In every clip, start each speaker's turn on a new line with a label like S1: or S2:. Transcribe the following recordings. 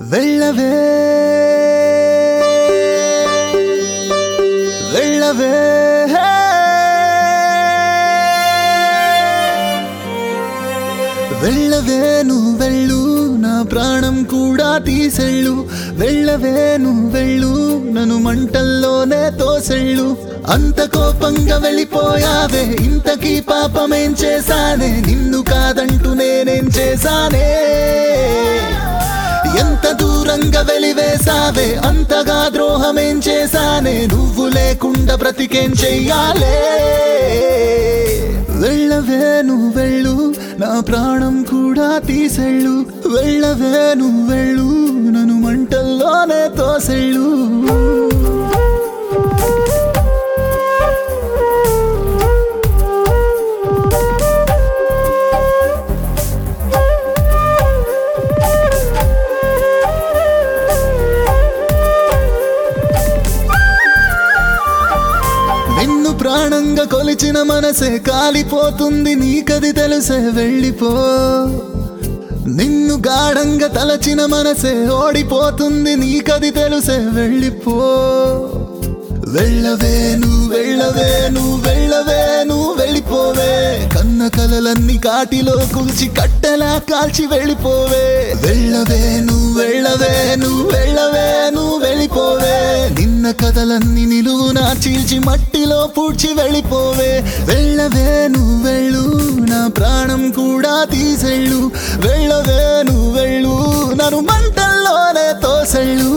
S1: వెళ్ళవే వెళ్ళవే వెళ్ళవే నువ్వు వెళ్ళు నా ప్రాణం కూడా తీసెళ్ళు వెళ్ళవే నువ్వు వెళ్ళు నన్ను మంటల్లోనే తోసెళ్ళు అంత కోపంగా వెళ్ళిపోయావే ఇంతకీ పాపమేం చేశానే నిన్ను కాదంటూ నేనేం చేశానే ఎంత దూరంగా వెలివేసావే అంతగా ద్రోహమేం చేశానే నువ్వు లేకుండా బ్రతికేం చెయ్యాలే వెళ్ళవే నువ్వు వెళ్ళు నా ప్రాణం కూడా తీసెళ్ళు వెళ్ళవే నువ్వు వెళ్ళు నన్ను మంటల్లోనే తోసెళ్ళు నిన్ను ప్రాణంగా కొలిచిన మనసే కాలిపోతుంది నీకది తెలుసే వెళ్ళిపో నిన్ను గాఢంగా తలచిన మనసే ఓడిపోతుంది నీకది తెలుసే వెళ్ళిపో వెళ్ళవే నువ్వు వెళ్ళవే నువ్వు వెళ్ళవే నువ్వు వెళ్ళిపోవే కన్న కలలన్నీ కాటిలో కూల్చి కట్టెలా కాల్చి వెళ్ళిపోవే వెళ్ళవే నువ్వు వెళ్ళవే నువ్వు వెళ్ళవే నువ్వు వెళ్ళిపోవే నిన్న కథలన్నీ నిలువునా చీల్చి మట్టిలో పూడ్చి వెళ్ళిపోవే వెళ్ళవే నువ్వు వెళ్ళు నా ప్రాణం కూడా తీసెళ్ళు వెళ్ళవే నువ్వు వెళ్ళు నన్ను మంటల్లోనే తోసెళ్ళు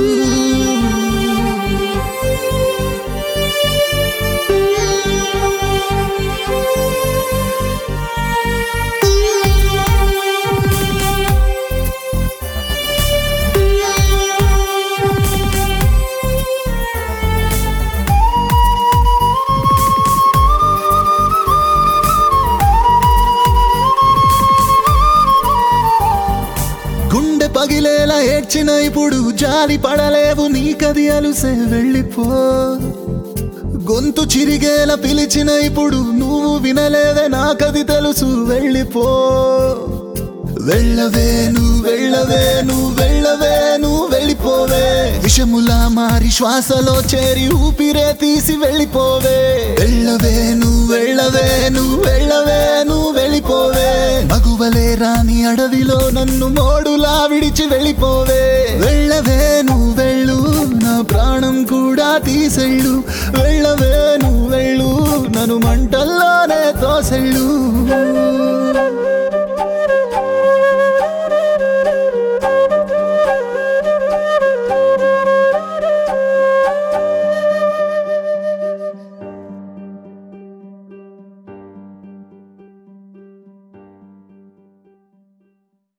S1: గుండె పగిలేలా ఏడ్చిన ఇప్పుడు జాలి పడలేవు నీకది అలుసే వెళ్ళిపో గొంతు చిరిగేలా పిలిచిన ఇప్పుడు నువ్వు వినలేవే నాకది తెలుసు వెళ్ళిపో వెళ్ళవే నువ్వు వెళ్ళవే నువ్వు వెళ్ళవే నువ్వు వెళ్ళిపోవే విషములా మారి శ్వాసలో చేరి ఊపిరే తీసి వెళ్ళిపోవే వెళ్ళవే నువ్వు వెళ్ళవే నువ్వు వెళ్ళవే నువ్వు వెళ్ళిపోవే మగువలే రాని అడవిలో నన్ను మోడులా విడిచి వెళ్ళిపోవే వెళ్ళవే నువ్వు వెళ్ళు నా ప్రాణం కూడా తీసెళ్ళు వెళ్ళవే నువ్వు వెళ్ళు నన్ను మంటల్లోనే తోసెళ్ళు